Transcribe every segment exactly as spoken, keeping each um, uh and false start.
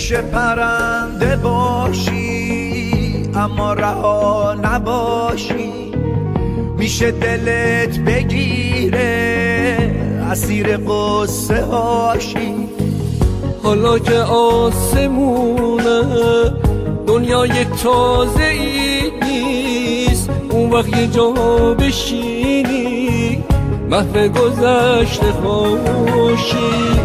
میشه پرنده باشی اما رها نباشی، میشه دلت بگیره اسیر قصه هاشی. حالا که آسمونه دنیای تازه ای نیست، اون وقت یه جا بشینی محو گذشته باشی.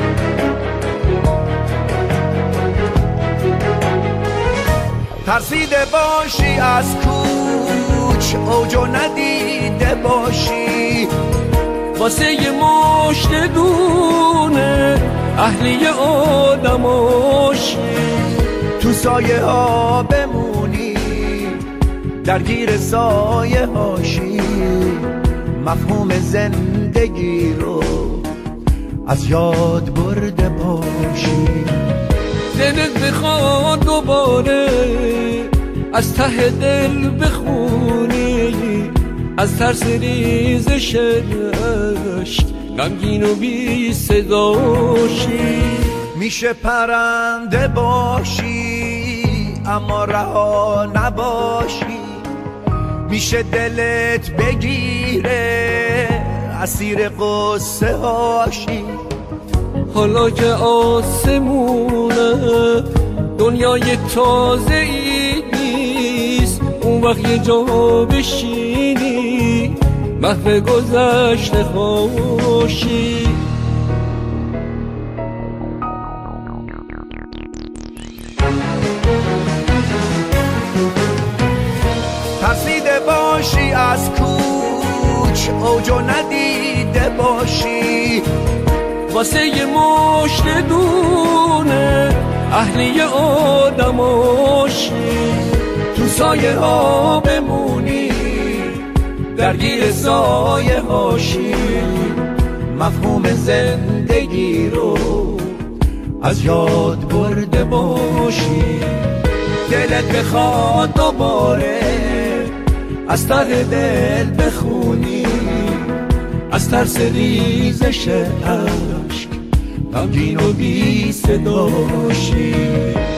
ترسیده باشی از کوچ اوجو ندیده باشی، واسه یه مشت دونه اهلی آدماشی. تو سایه ها بمونی درگیر سایه هاشی، مفهوم زندگی رو از یاد برده باشی. دلت بخواد دوباره از ته دل بخونی، از ترس ریزش اشک غمگین و بی صداشی. میشه پرنده باشی اما رها نباشی، میشه دلت بگیره اسیر قصه هاشی. حالا که آسمونه دنیای تازه ای نیست، اون وقت یه جا بشینی محو گذشته باشی. ترسیده باشی از کوچ اوجو ندیده باشی، واسه یه مشت دونه اهلی آدماشی. تو سایه ها بمونی درگیر سایه هاشی، مفهوم زندگی رو از یاد برده باشی. دلت بخواد دوباره از ته دل بخونی، از ترس ریزش اشک غمگین و بی صداشی.